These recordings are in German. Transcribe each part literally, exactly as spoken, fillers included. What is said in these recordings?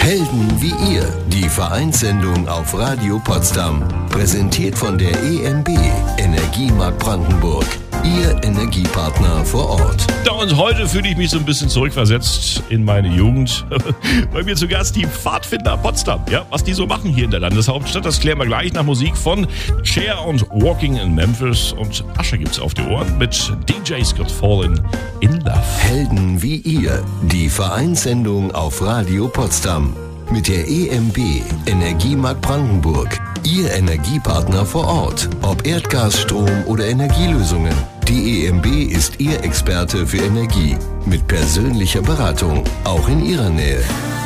Helden wie ihr, die Vereinssendung auf Radio Potsdam. Präsentiert von der E M B, Energiemarkt Brandenburg. Ihr Energiepartner vor Ort. Da und heute fühle ich mich so ein bisschen zurückversetzt in meine Jugend. Bei mir zu Gast die Pfadfinder Potsdam. Ja, was die so machen hier in der Landeshauptstadt, das klären wir gleich nach Musik von Cher und Walking in Memphis. Und Asche gibt's auf die Ohren mit D J Scott Fallen in Love. Helden wie ihr, die Vereinssendung auf Radio Potsdam. Mit der E M B, Energiemarkt Brandenburg. Ihr Energiepartner vor Ort. Ob Erdgas, Strom oder Energielösungen. Die E M B ist Ihr Experte für Energie. Mit persönlicher Beratung. Auch in Ihrer Nähe.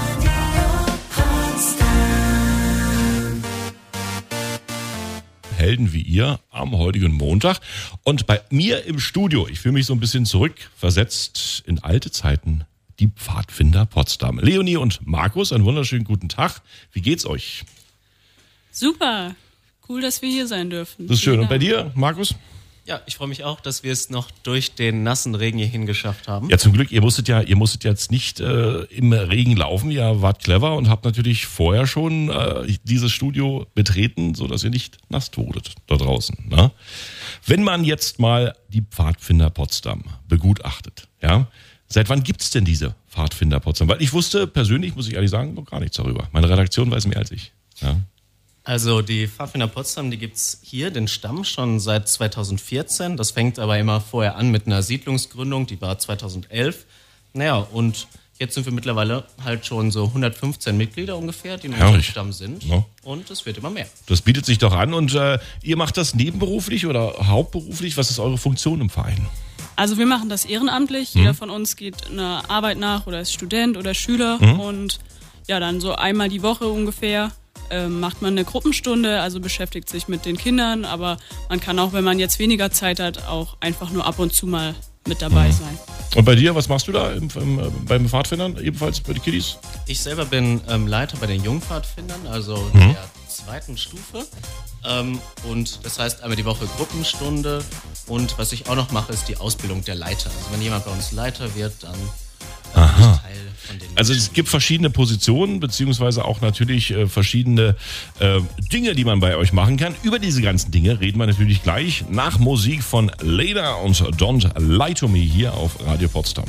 Helden wie ihr am heutigen Montag. Und bei mir im Studio, ich fühle mich so ein bisschen zurückversetzt in alte Zeiten, die Pfadfinder Potsdam. Leonie und Markus, einen wunderschönen guten Tag. Wie geht's euch? Super. Cool, dass wir hier sein dürfen. Das ist schön. Und bei dir, Markus? Ja, ich freue mich auch, dass wir es noch durch den nassen Regen hierhin geschafft haben. Ja, zum Glück, ihr musstet ja, ihr musstet jetzt nicht äh, im Regen laufen. Ihr wart clever und habt natürlich vorher schon äh, dieses Studio betreten, sodass ihr nicht nass wurdet da draußen. Ne? Wenn man jetzt mal die Pfadfinder Potsdam begutachtet, ja, seit wann gibt's denn diese Pfadfinder Potsdam? Weil ich wusste persönlich, muss ich ehrlich sagen, noch gar nichts darüber. Meine Redaktion weiß mehr als ich. Ja. Also die Pfadfinder Potsdam, die gibt's hier, den Stamm, schon seit zweitausendvierzehn. Das fängt aber immer vorher an mit einer Siedlungsgründung, die war zweitausendelf. Naja, und jetzt sind wir mittlerweile halt schon so hundertfünfzehn Mitglieder ungefähr, die in unserem Stamm sind. Ja. Und es wird immer mehr. Das bietet sich doch an. Und äh, ihr macht das nebenberuflich oder hauptberuflich? Was ist eure Funktion im Verein? Also wir machen das ehrenamtlich. Mhm. Jeder von uns geht einer Arbeit nach oder ist Student oder Schüler. Mhm. Und ja, dann so einmal die Woche ungefähr ähm, macht man eine Gruppenstunde, also beschäftigt sich mit den Kindern. Aber man kann auch, wenn man jetzt weniger Zeit hat, auch einfach nur ab und zu mal mit dabei mhm. sein. Und bei dir, was machst du da im, im, beim Pfadfindern, ebenfalls bei den Kiddies? Ich selber bin ähm, Leiter bei den Jungpfadfindern, also mhm. der zweiten Stufe. Ähm, und das heißt einmal die Woche Gruppenstunde. Und was ich auch noch mache, ist die Ausbildung der Leiter. Also wenn jemand bei uns Leiter wird, dann äh, bin ich Teil von den Also es gibt verschiedene Positionen, beziehungsweise auch natürlich äh, verschiedene äh, Dinge, die man bei euch machen kann. Über diese ganzen Dinge reden wir natürlich gleich nach Musik von Lena und Don't Lie to Me hier auf Radio Potsdam.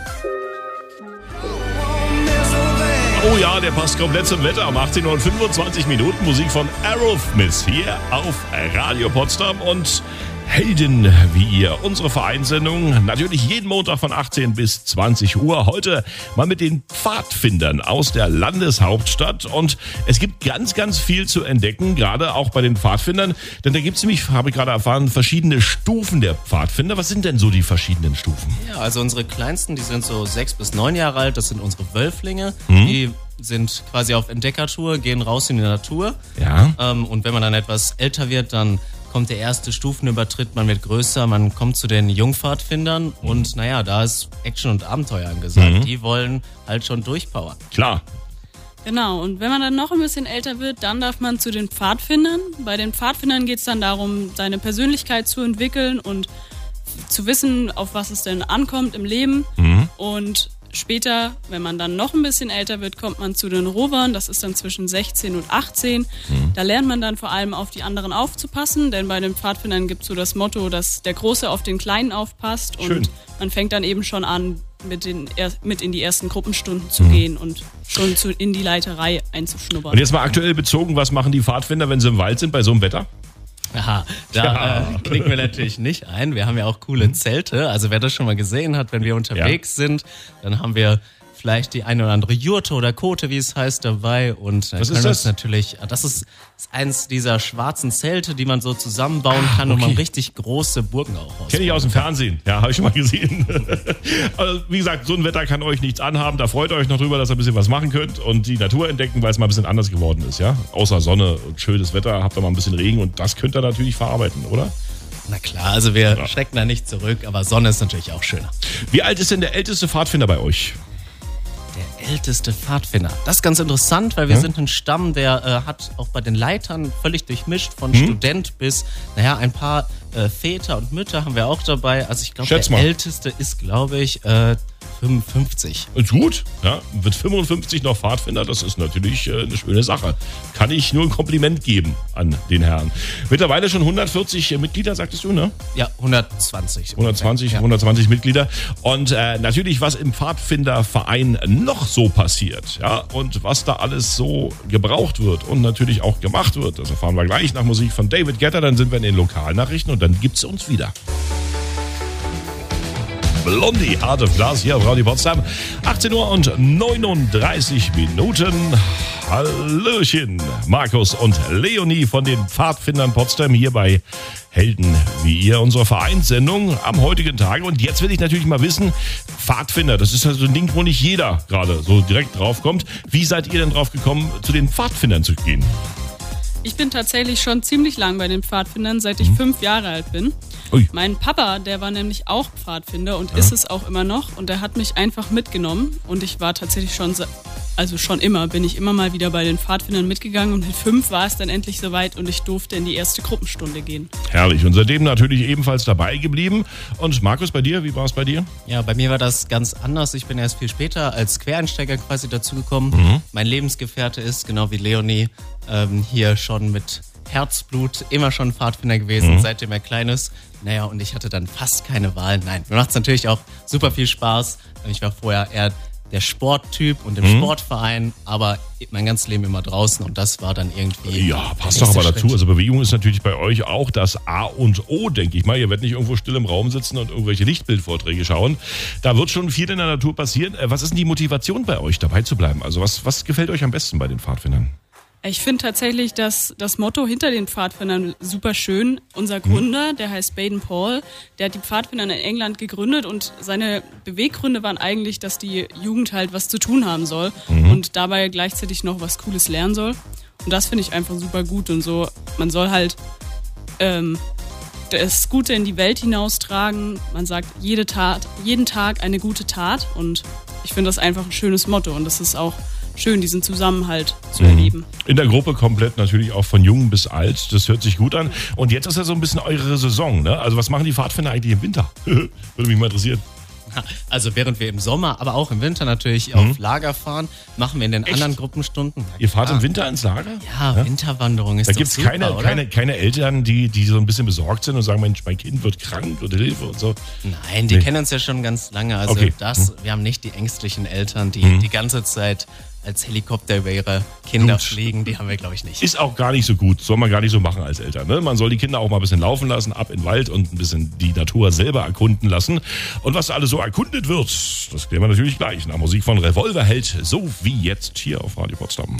Oh ja, der passt komplett zum Wetter. Um achtzehn Uhr und fünfundzwanzig Minuten Musik von Aerosmith hier auf Radio Potsdam und Helden wie ihr. Unsere Vereinssendung natürlich jeden Montag von achtzehn bis zwanzig Uhr. Heute mal mit den Pfadfindern aus der Landeshauptstadt. Und es gibt ganz, ganz viel zu entdecken, gerade auch bei den Pfadfindern. Denn da gibt es nämlich, habe ich gerade erfahren, verschiedene Stufen der Pfadfinder. Was sind denn so die verschiedenen Stufen? Ja, also unsere kleinsten, die sind so sechs bis neun Jahre alt. Das sind unsere Wölflinge. Mhm. Die sind quasi auf Entdeckertour, gehen raus in die Natur. Ja. Ähm, und wenn man dann etwas älter wird, dann kommt der erste Stufenübertritt, man wird größer, man kommt zu den Jungpfadfindern mhm. und naja, da ist Action und Abenteuer angesagt. Mhm. Die wollen halt schon durchpowern. Klar. Genau, und wenn man dann noch ein bisschen älter wird, dann darf man zu den Pfadfindern. Bei den Pfadfindern geht es dann darum, seine Persönlichkeit zu entwickeln und zu wissen, auf was es denn ankommt im Leben. Mhm. Und später, wenn man dann noch ein bisschen älter wird, kommt man zu den Rovern. Das ist dann zwischen sechzehn und achtzehn. Mhm. Da lernt man dann vor allem auf die anderen aufzupassen, denn bei den Pfadfindern gibt es so das Motto, dass der Große auf den Kleinen aufpasst. Schön. Und man fängt dann eben schon an, mit, den, mit in die ersten Gruppenstunden zu mhm. gehen und schon zu, in die Leiterei einzuschnuppern. Und jetzt mal aktuell bezogen, was machen die Pfadfinder, wenn sie im Wald sind bei so einem Wetter? Aha, da ja. äh, knicken wir natürlich nicht ein. Wir haben ja auch coole Zelte. Also wer das schon mal gesehen hat, wenn wir unterwegs ja. sind, dann haben wir vielleicht die eine oder andere Jurte oder Kote, wie es heißt, dabei. Und was ist das? Natürlich, das ist eins dieser schwarzen Zelte, die man so zusammenbauen kann, ah, okay. und man richtig große Burgen auch ausbauen. Kenne ich aus dem Fernsehen. Ja, habe ich schon mal gesehen. Also, wie gesagt, so ein Wetter kann euch nichts anhaben. Da freut ihr euch noch drüber, dass ihr ein bisschen was machen könnt und die Natur entdecken, weil es mal ein bisschen anders geworden ist. Ja, außer Sonne und schönes Wetter habt ihr mal ein bisschen Regen und das könnt ihr natürlich verarbeiten, oder? Na klar, also wir ja. schrecken da nicht zurück, aber Sonne ist natürlich auch schöner. Wie alt ist denn der älteste Pfadfinder bei euch? Der älteste Pfadfinder. Das ist ganz interessant, weil wir hm? sind ein Stamm, der äh, hat auch bei den Leitern völlig durchmischt, von hm? Student bis, naja, ein paar äh, Väter und Mütter haben wir auch dabei. Also ich glaube, der mal. älteste ist, glaube ich, äh, fünfundfünfzig. Ist gut, ja. Mit fünfundfünfzig noch Pfadfinder, das ist natürlich äh, eine schöne Sache. Kann ich nur ein Kompliment geben an den Herrn. Mittlerweile schon hundertvierzig Mitglieder, sagtest du, ne? Ja, hundertzwanzig. hundertzwanzig, ja. hundertzwanzig Mitglieder. Und äh, natürlich, was im Pfadfinderverein noch so passiert, ja, und was da alles so gebraucht wird und natürlich auch gemacht wird, das erfahren wir gleich nach Musik von David Guetta. Dann sind wir in den Lokalnachrichten und dann gibt's uns wieder. Blondie, Heart of Glass, hier auf Radio Potsdam. achtzehn Uhr und neununddreißig Minuten. Hallöchen, Markus und Leonie von den Pfadfindern Potsdam hier bei Helden wie ihr, unsere Vereinssendung am heutigen Tage. Und jetzt will ich natürlich mal wissen, Pfadfinder, das ist ja so ein Ding, wo nicht jeder gerade so direkt drauf kommt. Wie seid ihr denn drauf gekommen, zu den Pfadfindern zu gehen? Ich bin tatsächlich schon ziemlich lang bei den Pfadfindern, seit ich mhm. fünf Jahre alt bin. Ui. Mein Papa, der war nämlich auch Pfadfinder und ja. ist es auch immer noch. Und der hat mich einfach mitgenommen. Und ich war tatsächlich schon, also schon immer, bin ich immer mal wieder bei den Pfadfindern mitgegangen. Und mit fünf war es dann endlich soweit und ich durfte in die erste Gruppenstunde gehen. Herrlich. Und seitdem natürlich ebenfalls dabei geblieben. Und Markus, bei dir, wie war es bei dir? Ja, bei mir war das ganz anders. Ich bin erst viel später als Quereinsteiger quasi dazugekommen. Mhm. Mein Lebensgefährte ist, genau wie Leonie, ähm, hier schon mit Herzblut immer schon Pfadfinder gewesen, mhm. seitdem er klein ist. Naja, und ich hatte dann fast keine Wahl. Nein, mir macht es natürlich auch super viel Spaß. Ich war vorher eher der Sporttyp und im mhm. Sportverein, aber mein ganzes Leben immer draußen und das war dann irgendwie... Ja, passt doch aber dazu. Also Bewegung ist natürlich bei euch auch das A und O, denke ich mal. Ihr werdet nicht irgendwo still im Raum sitzen und irgendwelche Lichtbildvorträge schauen. Da wird schon viel in der Natur passieren. Was ist denn die Motivation bei euch, dabei zu bleiben? Also was, was gefällt euch am besten bei den Pfadfindern? Ich finde tatsächlich das, das Motto hinter den Pfadfindern super schön. Unser Gründer, der heißt Baden Paul, der hat die Pfadfinder in England gegründet und seine Beweggründe waren eigentlich, dass die Jugend halt was zu tun haben soll mhm. und dabei gleichzeitig noch was Cooles lernen soll. Und das finde ich einfach super gut und so. Man soll halt ähm, das Gute in die Welt hinaustragen. Man sagt jede Tat, jeden Tag eine gute Tat und ich finde das einfach ein schönes Motto und das ist auch schön, diesen Zusammenhalt zu erleben. In der Gruppe komplett natürlich auch von jung bis alt. Das hört sich gut an. Und jetzt ist ja so ein bisschen eure Saison, ne? Also was machen die Pfadfinder eigentlich im Winter? Würde mich mal interessieren. Also während wir im Sommer, aber auch im Winter natürlich auf mhm. Lager fahren, machen wir in den Echt? anderen Gruppenstunden. Ihr fahrt im Winter ins Lager? Ja, ja? Winterwanderung ist da doch gibt's super, keine, oder? keine, keine Eltern, die, die so ein bisschen besorgt sind und sagen, Mensch, mein Kind wird krank oder Hilfe und so. Nein, die nee. kennen uns ja schon ganz lange. Also okay. das, mhm. wir haben nicht die ängstlichen Eltern, die mhm. die ganze Zeit als Helikopter über ihre Kinder gut. fliegen, die haben wir, glaube ich, nicht. Ist auch gar nicht so gut, soll man gar nicht so machen als Eltern. Ne? Man soll die Kinder auch mal ein bisschen laufen lassen, ab in den Wald und ein bisschen die Natur selber erkunden lassen. Und was alles so erkundet wird, das klären wir natürlich gleich nach Musik von Revolverheld, so wie jetzt hier auf Radio Potsdam.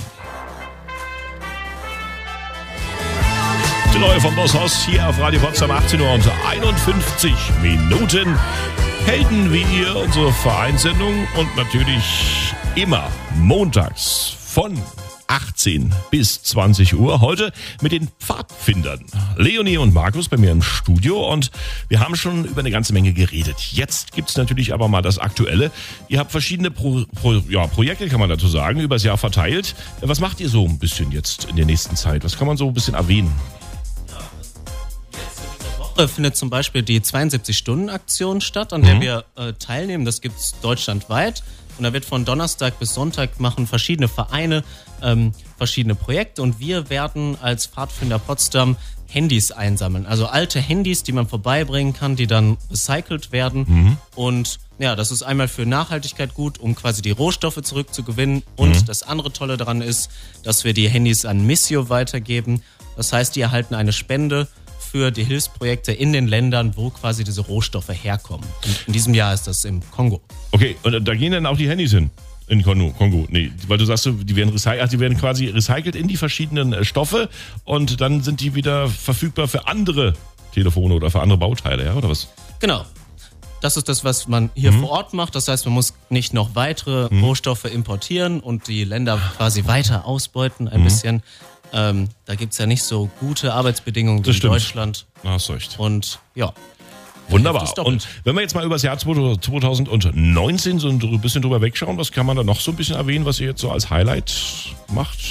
Die neue von Boss Hoss hier auf Radio Potsdam, achtzehn Uhr und einundfünfzig Minuten. Helden wie ihr, unsere Vereinssendung und natürlich immer montags von achtzehn bis zwanzig Uhr. Heute mit den Pfadfindern. Leonie und Markus bei mir im Studio und wir haben schon über eine ganze Menge geredet. Jetzt gibt's natürlich aber mal das Aktuelle. Ihr habt verschiedene Pro, Pro, ja, Projekte, kann man dazu sagen, übers Jahr verteilt. Was macht ihr so ein bisschen jetzt in der nächsten Zeit? Was kann man so ein bisschen erwähnen? Findet zum Beispiel die zweiundsiebzig-Stunden-Aktion statt, an der mhm. wir äh, teilnehmen. Das gibt's deutschlandweit. Und da wird von Donnerstag bis Sonntag machen verschiedene Vereine ähm, verschiedene Projekte. Und wir werden als Pfadfinder Potsdam Handys einsammeln. Also alte Handys, die man vorbeibringen kann, die dann recycelt werden. Mhm. Und ja, das ist einmal für Nachhaltigkeit gut, um quasi die Rohstoffe zurückzugewinnen. Und mhm. das andere Tolle daran ist, dass wir die Handys an Missio weitergeben. Das heißt, die erhalten eine Spende für die Hilfsprojekte in den Ländern, wo quasi diese Rohstoffe herkommen. Und in diesem Jahr ist das im Kongo. Okay, und da gehen dann auch die Handys hin? In Kongo? Kongo. Nee, weil du sagst, die werden recycelt, also die werden quasi recycelt in die verschiedenen Stoffe und dann sind die wieder verfügbar für andere Telefone oder für andere Bauteile, ja, oder was? Genau. Das ist das, was man hier mhm. vor Ort macht. Das heißt, man muss nicht noch weitere mhm. Rohstoffe importieren und die Länder quasi weiter ausbeuten ein mhm. bisschen. Ähm, da gibt es ja nicht so gute Arbeitsbedingungen wie in Deutschland. Da hast du recht. Und ja. Wunderbar. Und wenn wir jetzt mal über das Jahr zweitausendneunzehn so ein bisschen drüber wegschauen, was kann man da noch so ein bisschen erwähnen, was ihr jetzt so als Highlight macht?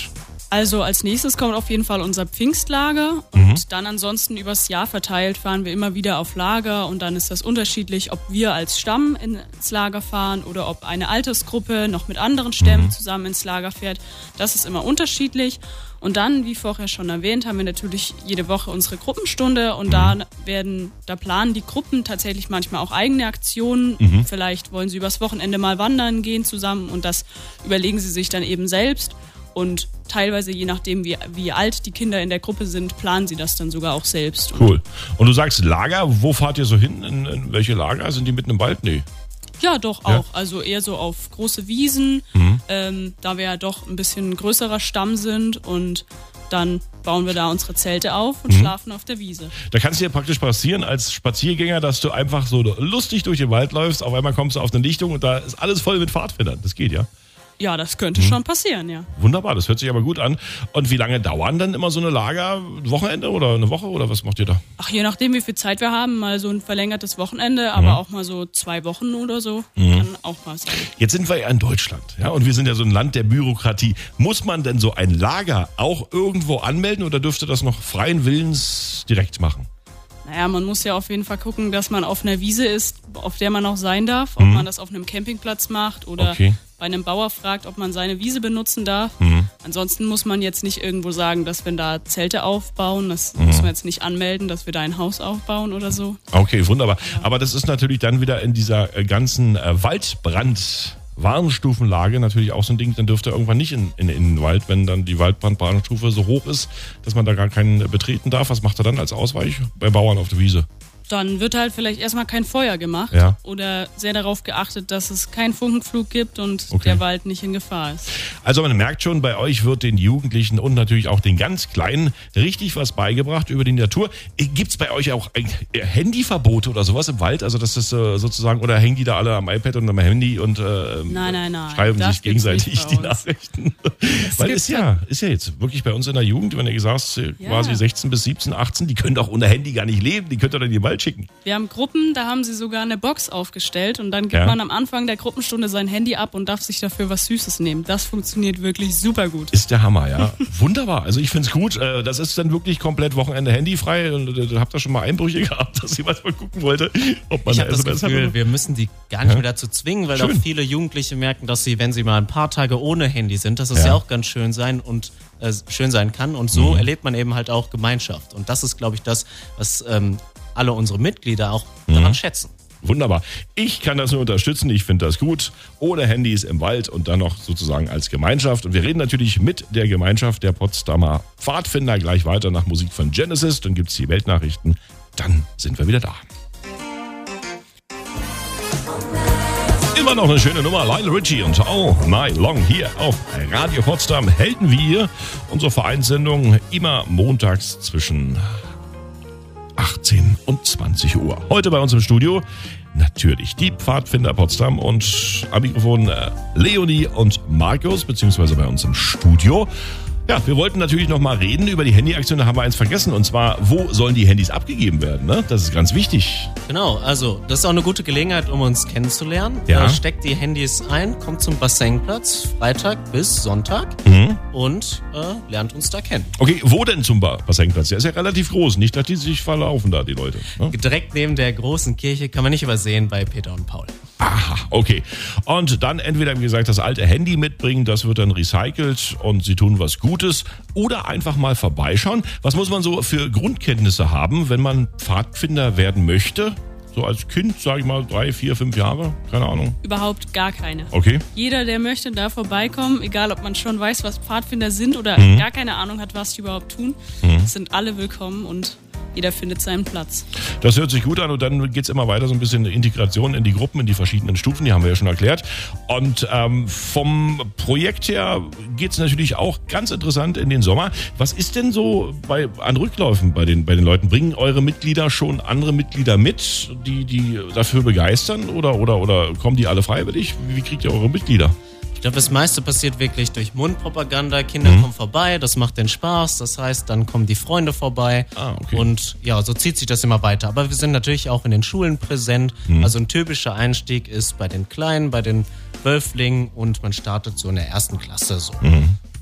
Also als nächstes kommt auf jeden Fall unser Pfingstlager und Mhm. dann ansonsten übers Jahr verteilt fahren wir immer wieder auf Lager und dann ist das unterschiedlich, ob wir als Stamm ins Lager fahren oder ob eine Altersgruppe noch mit anderen Stämmen Mhm. zusammen ins Lager fährt. Das ist immer unterschiedlich. Und dann, wie vorher schon erwähnt, haben wir natürlich jede Woche unsere Gruppenstunde und Mhm. da werden, da planen die Gruppen tatsächlich manchmal auch eigene Aktionen. Mhm. Vielleicht wollen sie übers Wochenende mal wandern gehen zusammen und das überlegen sie sich dann eben selbst. Und teilweise, je nachdem, wie, wie alt die Kinder in der Gruppe sind, planen sie das dann sogar auch selbst. Und Cool. Und du sagst Lager, wo fahrt ihr so hin? In, in welche Lager? Sind die mitten im Wald? Nee. ja, doch Ja. auch. Also eher so auf große Wiesen, Mhm. ähm, da wir ja doch ein bisschen größerer Stamm sind. Und dann bauen wir da unsere Zelte auf und Mhm. schlafen auf der Wiese. Da kann es dir praktisch passieren als Spaziergänger, dass du einfach so lustig durch den Wald läufst, auf einmal kommst du auf eine Lichtung und da ist alles voll mit Pfadfindern. Das geht, ja? Ja, das Mhm. könnte schon passieren, ja. Wunderbar, das hört sich aber gut an. Und wie lange dauern dann immer so eine Lager? Ein Wochenende oder eine Woche oder was macht ihr da? Ach, je nachdem, wie viel Zeit wir haben, mal so ein verlängertes Wochenende, aber auch mal so zwei Wochen oder so. Mhm. Kann auch mal sein. Jetzt sind wir ja in Deutschland, ja, und wir sind ja so ein Land der Bürokratie. Muss man denn so ein Lager auch irgendwo anmelden oder dürfte das noch freien Willens direkt machen? Naja, man muss ja auf jeden Fall gucken, dass man auf einer Wiese ist, auf der man auch sein darf. Ob Mhm. man das auf einem Campingplatz macht oder Okay. bei einem Bauer fragt, ob man seine Wiese benutzen darf. Mhm. Ansonsten muss man jetzt nicht irgendwo sagen, dass wir da Zelte aufbauen. Das Mhm. muss man jetzt nicht anmelden, dass wir da ein Haus aufbauen oder so. Okay, wunderbar. Aber das ist natürlich dann wieder in dieser äh, ganzen äh, Waldbrand- Warnstufenlage natürlich auch so ein Ding, dann dürfte irgendwann nicht in, in, in den Wald, wenn dann die Waldbrandwarnstufe so hoch ist, dass man da gar keinen betreten darf. Was macht er dann als Ausweich? Bei Bauern auf der Wiese. Dann wird halt vielleicht erstmal kein Feuer gemacht Ja. oder sehr darauf geachtet, dass es keinen Funkenflug gibt und Okay. der Wald nicht in Gefahr ist. Also man merkt schon, bei euch wird den Jugendlichen und natürlich auch den ganz Kleinen richtig was beigebracht über die Natur. Gibt es bei euch auch ein Handyverbote oder sowas im Wald? Also das ist äh, sozusagen, oder hängen die da alle am iPad und am Handy und äh, Nein, nein, nein. schreiben Das sich gibt's gegenseitig nicht bei die uns. Nachrichten? Weil gibt's ist ja, ist ja jetzt wirklich bei uns in der Jugend, wenn ihr gesagt hast, Ja. quasi sechzehn bis siebzehn, achtzehn, die können doch ohne Handy gar nicht leben, die könnt ihr dann in den Wald schicken. Wir haben Gruppen, da haben sie sogar eine Box aufgestellt und dann gibt Ja. man am Anfang der Gruppenstunde sein Handy ab und darf sich dafür was Süßes nehmen. Das funktioniert wirklich super gut. Ist der Hammer, ja. Wunderbar. Also ich finde es gut. Äh, Das ist dann wirklich komplett Wochenende handyfrei. Und äh, habt ihr schon mal Einbrüche gehabt, dass jemand mal gucken wollte, ob man Ich eine habe das S M S hat? Gefühl, oder- wir müssen die gar nicht Ja. mehr dazu zwingen, weil Schön. auch viele Jugendliche merken, dass sie, wenn sie mal ein paar Tage ohne Handy sind, dass es ja, Ja. auch ganz schön sein und äh, schön sein kann. Und so Mhm. erlebt man eben halt auch Gemeinschaft. Und das ist, glaube ich, das, was ähm, alle unsere Mitglieder auch Mhm. daran schätzen. Wunderbar. Ich kann das nur unterstützen. Ich finde das gut. Ohne Handys im Wald und dann noch sozusagen als Gemeinschaft. Und wir reden natürlich mit der Gemeinschaft der Potsdamer Pfadfinder gleich weiter nach Musik von Genesis. Dann gibt es die Weltnachrichten. Dann sind wir wieder da. Immer noch eine schöne Nummer. Lionel Richie und All Night Long hier auf Radio Potsdam. Helden wir. Unsere Vereinssendung immer montags zwischen achtzehn und zwanzig Uhr. Heute bei uns im Studio natürlich die Pfadfinder Potsdam und am Mikrofon äh, Leonie und Markus, beziehungsweise bei uns im Studio. Ja, wir wollten natürlich noch mal reden über die Handyaktion, da haben wir eins vergessen, und zwar, wo sollen die Handys abgegeben werden? Ne? Das ist ganz wichtig. Genau, also das ist auch eine gute Gelegenheit, um uns kennenzulernen. Ja. Äh, steckt die Handys ein, kommt zum Bassenplatz, Freitag bis Sonntag Mhm. und äh, lernt uns da kennen. Okay, wo denn zum Ba- Bassenplatz? Der ist ja relativ groß, nicht, dass die sich verlaufen da, die Leute. Ne? Direkt neben der großen Kirche kann man nicht übersehen bei Peter und Paul. Aha, okay. Und dann entweder, wie gesagt, das alte Handy mitbringen, das wird dann recycelt und sie tun was Gutes, oder einfach mal vorbeischauen. Was muss man so für Grundkenntnisse haben, wenn man Pfadfinder werden möchte? So als Kind, sage ich mal, drei, vier, fünf Jahre, keine Ahnung. Überhaupt gar keine. Okay. Jeder, der möchte, da vorbeikommen, egal ob man schon weiß, was Pfadfinder sind oder Mhm. gar keine Ahnung hat, was die überhaupt tun, sind alle willkommen und jeder findet seinen Platz. Das hört sich gut an und dann geht's immer weiter so ein bisschen Integration in die Gruppen, in die verschiedenen Stufen, die haben wir ja schon erklärt. Und ähm, vom Projekt her geht's natürlich auch ganz interessant in den Sommer. Was ist denn so bei, an Rückläufen bei den, bei den Leuten? Bringen eure Mitglieder schon andere Mitglieder mit, die, die dafür begeistern, oder, oder, oder kommen die alle freiwillig? Wie, wie kriegt ihr eure Mitglieder? Ich glaube, das meiste passiert wirklich durch Mundpropaganda. Kinder Mhm. kommen vorbei, das macht den Spaß. Das heißt, dann kommen die Freunde vorbei. Ah, okay. Und ja, so zieht sich das immer weiter. Aber wir sind natürlich auch in den Schulen präsent. Mhm. Also ein typischer Einstieg ist bei den Kleinen, bei den Wölflingen und man startet so in der ersten Klasse so. Mhm. Ja.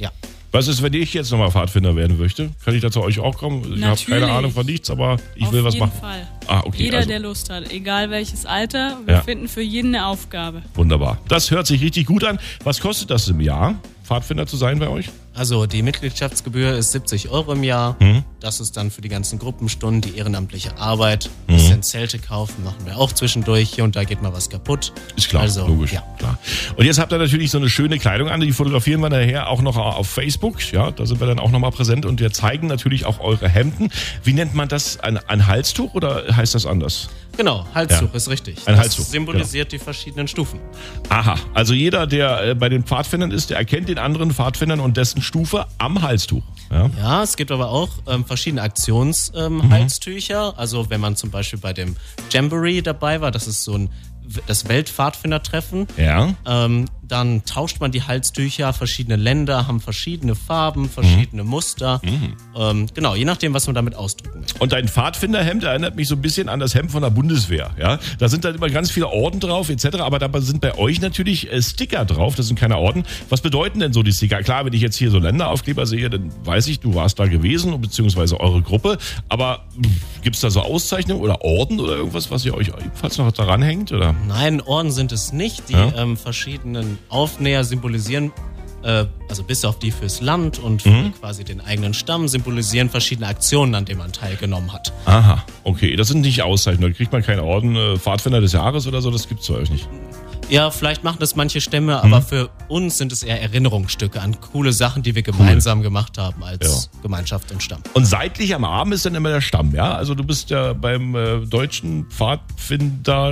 Was ist, wenn ich jetzt nochmal Pfadfinder werden möchte? Kann ich da zu euch auch kommen? Ich habe keine Ahnung von nichts, aber ich Auf will was machen. jeden Fall. Ah, okay, Jeder, also. der Lust hat, egal welches Alter, wir Ja. finden für jeden eine Aufgabe. Wunderbar. Das hört sich richtig gut an. Was kostet das im Jahr, Pfadfinder zu sein bei euch? Also die Mitgliedschaftsgebühr ist siebzig Euro im Jahr. Mhm. Das ist dann für die ganzen Gruppenstunden, die ehrenamtliche Arbeit. Ein bisschen Zelte kaufen machen wir auch zwischendurch. Hier und da geht mal was kaputt. Ist klar, also, logisch. Ja. Klar. Und jetzt habt ihr natürlich so eine schöne Kleidung an, die fotografieren wir nachher auch noch auf Facebook. Ja, da sind wir dann auch nochmal präsent und wir zeigen natürlich auch eure Hemden. Wie nennt man das? Ein, ein Halstuch oder heißt das anders? Genau, Halstuch Ja. ist richtig. Ein das Halstuch, symbolisiert die verschiedenen Stufen. Aha, also jeder, der äh, bei den Pfadfindern ist, der erkennt den anderen Pfadfindern und dessen Stufe am Halstuch. Ja. Ja, es gibt aber auch ähm, verschiedene Aktionshalstücher. Ähm, Halstücher. Also wenn man zum Beispiel bei dem Jamboree dabei war, das ist so ein das Weltpfadfindertreffen. Ja. Ähm, dann tauscht man die Halstücher, verschiedene Länder haben verschiedene Farben, verschiedene mhm. Muster. Mhm. Ähm, genau, je nachdem, was man damit ausdrücken möchte. Und dein Pfadfinderhemd erinnert mich so ein bisschen an das Hemd von der Bundeswehr. Ja, da sind dann immer ganz viele Orden drauf et cetera. Aber da sind bei euch natürlich äh, Sticker drauf. Das sind keine Orden. Was bedeuten denn so die Sticker? Klar, wenn ich jetzt hier so Länderaufkleber sehe, dann weiß ich, du warst da gewesen, beziehungsweise eure Gruppe. Aber gibt es da so Auszeichnungen oder Orden oder irgendwas, was ihr euch ebenfalls noch daran hängt? Oder? Nein, Orden sind es nicht. Die Ja. ähm, verschiedenen Aufnäher symbolisieren, äh, also bis auf die fürs Land und für Mhm. quasi den eigenen Stamm, symbolisieren verschiedene Aktionen, an denen man teilgenommen hat. Aha, okay. Das sind nicht Auszeichnungen. Da kriegt man keinen Orden, äh, Pfadfinder des Jahres oder so. Das gibt's bei euch nicht. Ja, vielleicht machen das manche Stämme, Mhm. aber für uns sind es eher Erinnerungsstücke an coole Sachen, die wir gemeinsam gemacht haben als Gemeinschaft und Stamm. Und seitlich am Arm ist dann immer der Stamm, ja? Also du bist ja beim äh, deutschen Pfadfinder...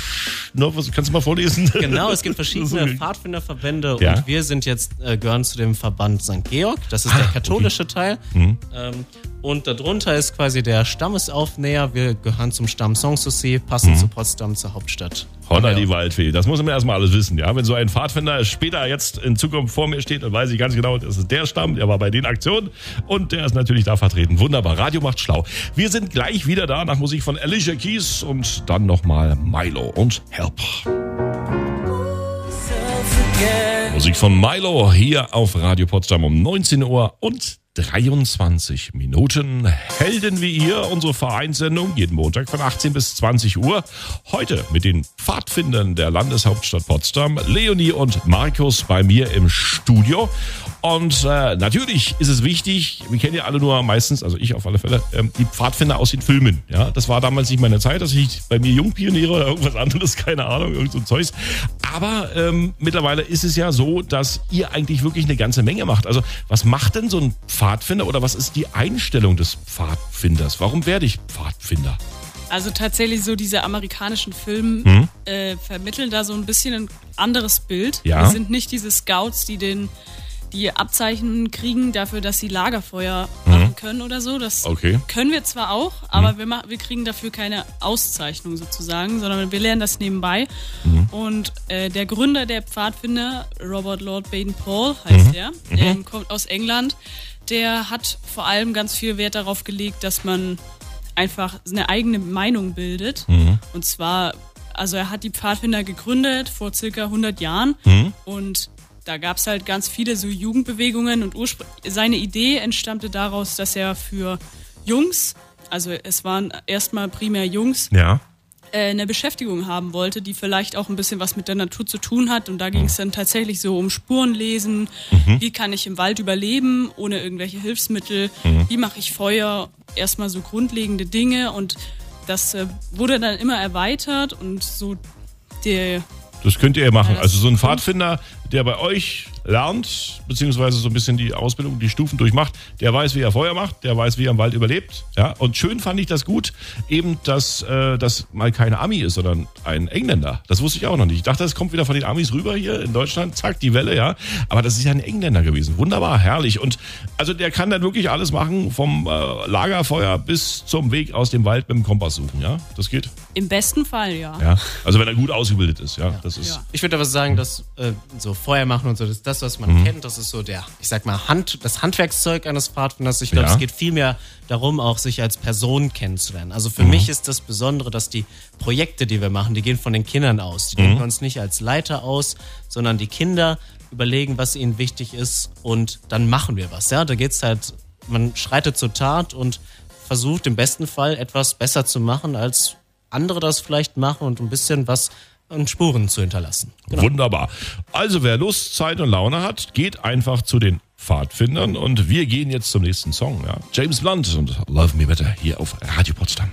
No, was, kannst du mal vorlesen? Genau, es gibt verschiedene Pfadfinderverbände Ja. und wir sind jetzt, äh, gehören zu dem Verband Sankt Georg, das ist der katholische Teil. Mhm. Ähm, und darunter ist quasi der Stammesaufnäher, wir gehören zum Stamm Sanssouci, passend zu Potsdam, zur Hauptstadt. Holla Ja. die Waldfee. Das muss man erstmal alles wissen, ja? Wenn so ein Pfadfinder später jetzt in Zukunft vor mir steht, dann weiß ich ganz genau, das ist der Stamm, der war bei den Aktionen und der ist natürlich da vertreten. Wunderbar, Radio macht schlau. Wir sind gleich wieder da nach Musik von Alicia Keys und dann nochmal Milo und Help. Musik von Milo hier auf Radio Potsdam um neunzehn Uhr und dreiundzwanzig Minuten. Helden wie ihr, unsere Vereinssendung, jeden Montag von achtzehn bis zwanzig Uhr. Heute mit den Pfadfindern der Landeshauptstadt Potsdam, Leonie und Markus bei mir im Studio. Und äh, natürlich ist es wichtig, wir kennen ja alle nur meistens, also ich auf alle Fälle, ähm, die Pfadfinder aus den Filmen. Ja, das war damals nicht meine Zeit, das liegt bei mir Jungpioniere oder irgendwas anderes, keine Ahnung, irgend so ein Zeugs. Aber ähm, mittlerweile ist es ja so, dass ihr eigentlich wirklich eine ganze Menge macht. Also was macht denn so ein Pfadfinder oder was ist die Einstellung des Pfadfinders? Warum werde ich Pfadfinder? Also tatsächlich so diese amerikanischen Filme Hm? äh, vermitteln da so ein bisschen ein anderes Bild. Ja. Wir sind nicht diese Scouts, die den die Abzeichen kriegen dafür, dass sie Lagerfeuer machen können oder so. Das Okay. können wir zwar auch, aber wir, ma- wir kriegen dafür keine Auszeichnung sozusagen, sondern wir lernen das nebenbei. Und äh, der Gründer der Pfadfinder, Robert Lord Baden-Powell heißt er, der kommt aus England, der hat vor allem ganz viel Wert darauf gelegt, dass man einfach eine eigene Meinung bildet. Und zwar, also er hat die Pfadfinder gegründet vor circa hundert Jahren und da gab es halt ganz viele so Jugendbewegungen und urspr- seine Idee entstammte daraus, dass er für Jungs, also es waren erstmal primär Jungs, Ja. äh, eine Beschäftigung haben wollte, die vielleicht auch ein bisschen was mit der Natur zu tun hat. Und da ging es dann tatsächlich so um Spurenlesen, wie kann ich im Wald überleben, ohne irgendwelche Hilfsmittel, wie mache ich Feuer, erstmal so grundlegende Dinge. Und das äh, wurde dann immer erweitert und so der... Das könnt ihr ja machen. Ja, das Also so ein ist gut. Pfadfinder, der bei euch lernt, beziehungsweise so ein bisschen die Ausbildung, die Stufen durchmacht, der weiß, wie er Feuer macht, der weiß, wie er im Wald überlebt. Ja, und schön fand ich das gut, eben, dass äh, das mal kein Ami ist, sondern ein Engländer. Das wusste ich auch noch nicht. Ich dachte, das kommt wieder von den Amis rüber hier in Deutschland, zack, die Welle, ja. Aber das ist ja ein Engländer gewesen. Wunderbar, herrlich. Und also der kann dann wirklich alles machen, vom äh, Lagerfeuer bis zum Weg aus dem Wald mit dem Kompass suchen, ja. Das geht. Im besten Fall, ja. Ja. Also wenn er gut ausgebildet ist, ja. Das ist. Ja. Ich würde aber sagen, dass äh, so Feuer machen und so, das, das, was man mhm. kennt. Das ist so der, ich sag mal, Hand, das Handwerkszeug eines Pfadfinders. Ich glaube, ja. es geht vielmehr darum, auch sich als Person kennenzulernen. Also für mhm. mich ist das Besondere, dass die Projekte, die wir machen, die gehen von den Kindern aus. Die mhm. denken uns nicht als Leiter aus, sondern die Kinder überlegen, was ihnen wichtig ist und dann machen wir was. Ja, da geht's halt, man schreitet zur Tat und versucht im besten Fall etwas besser zu machen, als andere das vielleicht machen und ein bisschen was an Spuren zu hinterlassen. Genau. Wunderbar. Also wer Lust, Zeit und Laune hat, geht einfach zu den Pfadfindern und wir gehen jetzt zum nächsten Song. Ja. James Blunt und Love Me Better hier auf Radio Potsdam.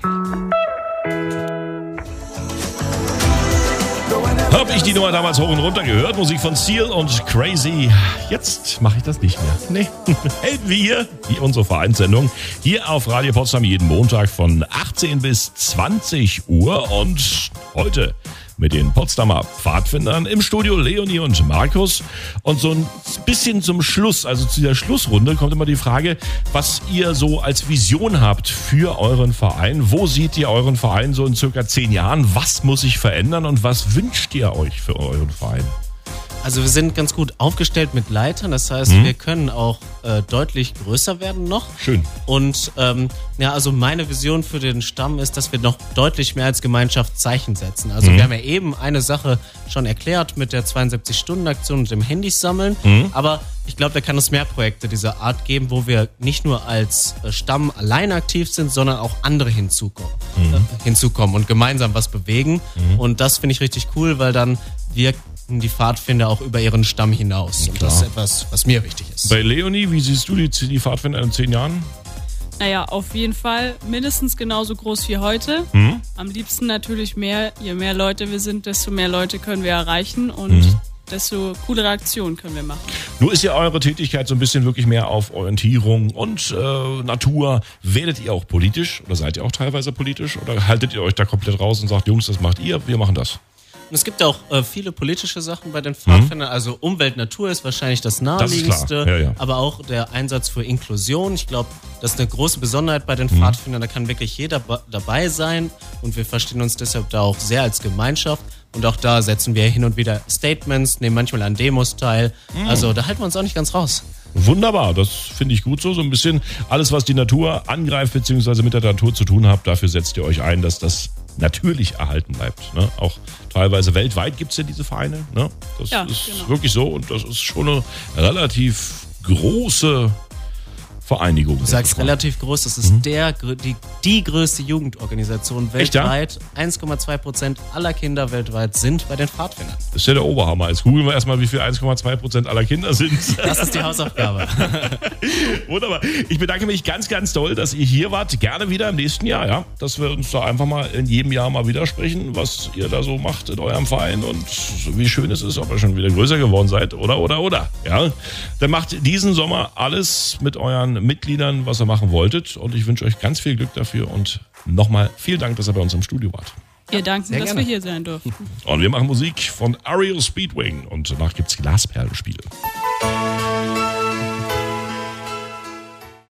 Hab ich die Nummer damals hoch und runter gehört, Musik von Seal und Crazy. Jetzt mache ich das nicht mehr. Nee, hält wir hier unsere Vereinssendung hier auf Radio Potsdam jeden Montag von achtzehn bis zwanzig Uhr und heute mit den Potsdamer Pfadfindern im Studio Leonie und Markus. Und so ein bisschen zum Schluss, also zu dieser Schlussrunde, kommt immer die Frage, was ihr so als Vision habt für euren Verein. Wo seht ihr euren Verein so in circa zehn Jahren? Was muss sich verändern und was wünscht ihr euch für euren Verein? Also wir sind ganz gut aufgestellt mit Leitern, das heißt, mhm. wir können auch äh, deutlich größer werden noch. Schön. Und ähm, ja, also meine Vision für den Stamm ist, dass wir noch deutlich mehr als Gemeinschaft Zeichen setzen. Also mhm. wir haben ja eben eine Sache schon erklärt mit der zweiundsiebzig-Stunden-Aktion und dem Handys sammeln, mhm. aber ich glaube, da kann es mehr Projekte dieser Art geben, wo wir nicht nur als äh, Stamm allein aktiv sind, sondern auch andere hinzukommen, mhm. äh, hinzukommen und gemeinsam was bewegen. Mhm. Und das finde ich richtig cool, weil dann wir die Pfadfinder auch über ihren Stamm hinaus. Und das ist etwas, was mir wichtig ist. Bei Leonie, wie siehst du die, die Pfadfinder in zehn Jahren? Naja, auf jeden Fall mindestens genauso groß wie heute. Mhm. Am liebsten natürlich mehr. Je mehr Leute wir sind, desto mehr Leute können wir erreichen und mhm. desto coolere Aktionen können wir machen. Nur ist ja eure Tätigkeit so ein bisschen wirklich mehr auf Orientierung und äh, Natur. Werdet ihr auch politisch oder seid ihr auch teilweise politisch oder haltet ihr euch da komplett raus und sagt, Jungs, das macht ihr, wir machen das? Und es gibt auch äh, viele politische Sachen bei den Pfadfindern. Mhm. Also Umwelt, Natur ist wahrscheinlich das naheliegendste, das ja, ja. aber auch der Einsatz für Inklusion. Ich glaube, das ist eine große Besonderheit bei den mhm. Pfadfindern. Da kann wirklich jeder ba- dabei sein und wir verstehen uns deshalb da auch sehr als Gemeinschaft. Und auch da setzen wir hin und wieder Statements, nehmen manchmal an Demos teil. Mhm. Also da halten wir uns auch nicht ganz raus. Wunderbar, das finde ich gut so. So ein bisschen alles, was die Natur angreift bzw. mit der Natur zu tun hat, dafür setzt ihr euch ein, dass das natürlich erhalten bleibt. Ne? Auch teilweise weltweit gibt es ja diese Vereine. Ne? Das ja, ist genau. wirklich so und das ist schon eine relativ große Vereinigung. Du sagst relativ groß, das ist mhm. der, die, die größte Jugendorganisation weltweit. Echt, ja? eins Komma zwei Prozent aller Kinder weltweit sind bei den Pfadfindern. Das ist ja der Oberhammer. Jetzt googeln wir erstmal, wie viel eins Komma zwei Prozent aller Kinder sind. Das ist die Hausaufgabe. Wunderbar. Ich bedanke mich ganz, ganz doll, dass ihr hier wart. Gerne wieder im nächsten Jahr, ja. Dass wir uns da einfach mal in jedem Jahr mal wieder sprechen, was ihr da so macht in eurem Verein und wie schön es ist, ob ihr schon wieder größer geworden seid oder, oder, oder. Ja. Dann macht diesen Sommer alles mit euren Mitgliedern, was ihr machen wolltet. Und ich wünsche euch ganz viel Glück dafür. Und nochmal vielen Dank, dass ihr bei uns im Studio wart. Wir danken, dass wir hier sein durften. Und wir machen Musik von Ariel Speedwing. Und danach gibt's Glasperlenspiele.